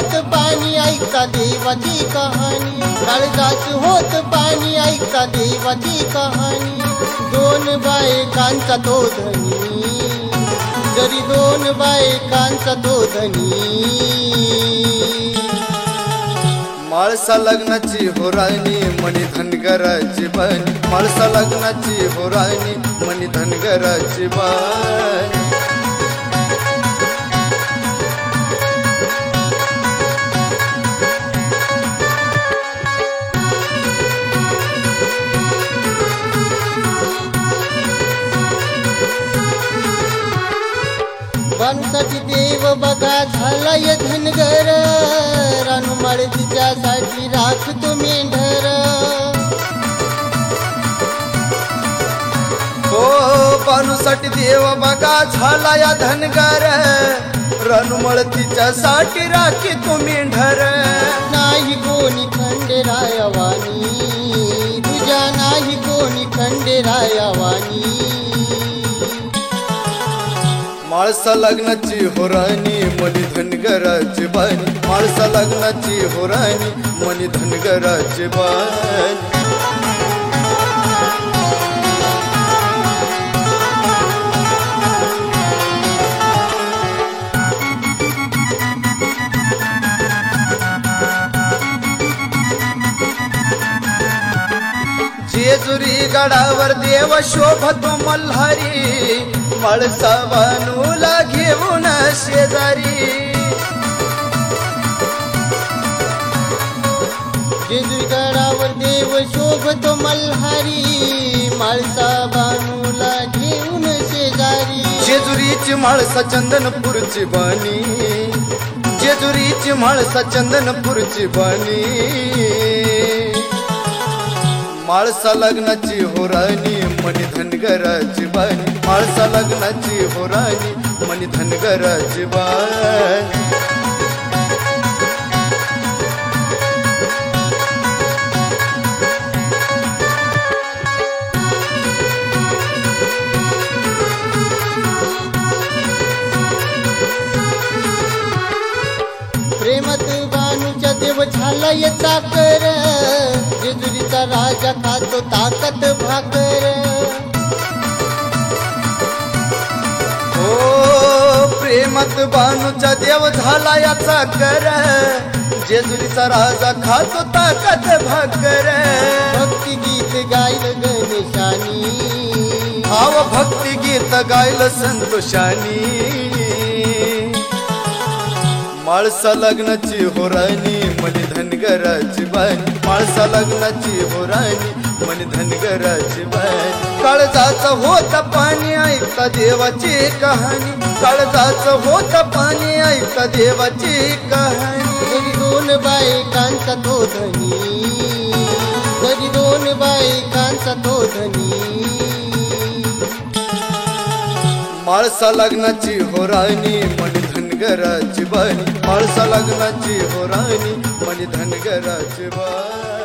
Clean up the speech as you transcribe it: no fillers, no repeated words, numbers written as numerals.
होत पाणी ऐकता देवाची कहाणी, काळजात होत पाणी ऐकता देवाची कहाणी। दोन बायकांचा तो धनी, जरी दोन बायकांचा तो धनी। माळसा लग्नाची हो राणी मणी धनगराची बाणी, माळसा लग्नाची हो राणी मणी धनगराची बाणी। बाणूसाठी देव बघा झालाय धनगर, रानूमाळ तिच्यासाठी राखतो मेंढर। हो बाणूसाठी देव बघा झालाय धनगर, रानूमाळ तिच्यासाठी राखतो मेंढर। नाही कोणी खंडेरायावानी, तुझ्या नाही कोणी खंडेरायावानी। माळसा लग्नाची हो राणी मणी धनगराची बाणी, माळसा लग्नाची हो राणी मणी धनगराची बाणी। जेजुरी गडावर देव शोभतो मल्हारी, माळसा बाणूला घेऊन शेजारी। जेजुरी गडावर देव शोभतो मल्हारी, माळसा बाणूला घेऊन शेजारी। जेजुरीची माळसा चंदनपूरची बाणी, जेजुरीची माळसा चंदनपूरची बाणी। माळसा लग्नाची हो राणी मणी धनगराची बाणी, माळसा लग्नाची हो राणी मणी धनगराची बाणी। प्रेमात बाणूच्या देव झालाय चाकर, जेजुरीचा राजा खातो ताकद भाकर। हो प्रेमात बाणूचा देव झालाय चाकर, जेजुरीचा राजा खातो ताकद भाकर। भक्ती गीत गायल गणेशानी, भाव भक्ती गीत गायल संतोषानी। माळसा लग्नाची हो राणी मणी धनगराची बाणी, माळसा लग्नाची हो राणी मणी धनगराची बाणी। काळजाचं होत पाणी ऐकता देवाची कहाणी, काळजाचं होत पाणी ऐकता देवाची कहाणी। जरी दोन बायकांचा तो धनी, जरी दोन बायकांचा तो धनी। माळसा लग्नाची हो राणी मणी धनगराची बाणी, माळसा लग्नाची हो राणी मणी धनगराची बाणी।